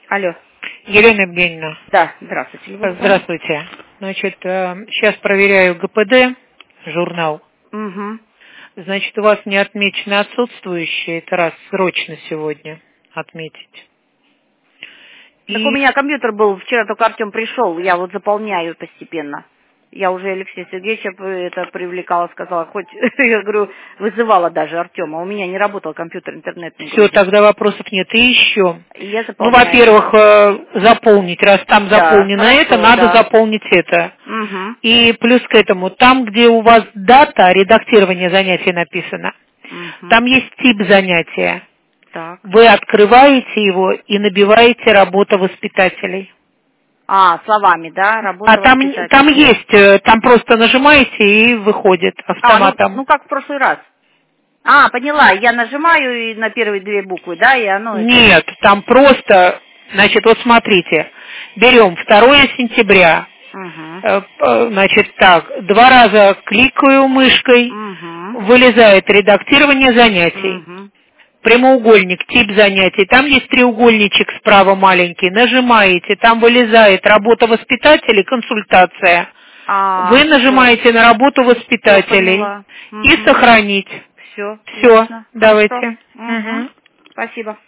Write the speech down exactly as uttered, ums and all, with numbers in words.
Алло. Елена Евгеньевна. Да, здравствуйте. Здравствуйте. Значит, сейчас проверяю ГПД, журнал. Угу. Значит, у вас не отмечено отсутствующие, это раз, срочно сегодня отметить. И... Так у меня компьютер был, вчера только Артем пришел, я вот заполняю постепенно. Я уже Алексея Сергеевича это привлекала, сказала, хоть, я говорю, вызывала даже Артема. У меня не работал компьютер, интернет не грузит. Все, тогда вопросов нет. И еще. Я ну, во-первых, заполнить, раз там да, заполнено хорошо, это, надо да. заполнить это. Угу. И плюс к этому, там, где у вас дата редактирования занятий написана, угу. там есть тип занятия. Так. Вы открываете его и набиваете «Работа воспитателей». А, словами, да? Работа а там, там есть, там просто нажимаете и выходит автоматом. А, ну, ну как в прошлый раз. А, поняла, я нажимаю и на первые две буквы, да, и оно... Нет, это... там просто, значит, вот смотрите, берем второе сентября, угу. значит, так, два раза кликаю мышкой, угу. вылезает редактирование занятий. Угу. Прямоугольник, тип занятий, там есть треугольничек справа маленький, нажимаете, там вылезает работа воспитателей, консультация. А, Вы нажимаете все. на работу воспитателей угу. и сохранить. Все, Все, ясно. давайте. Угу. Спасибо.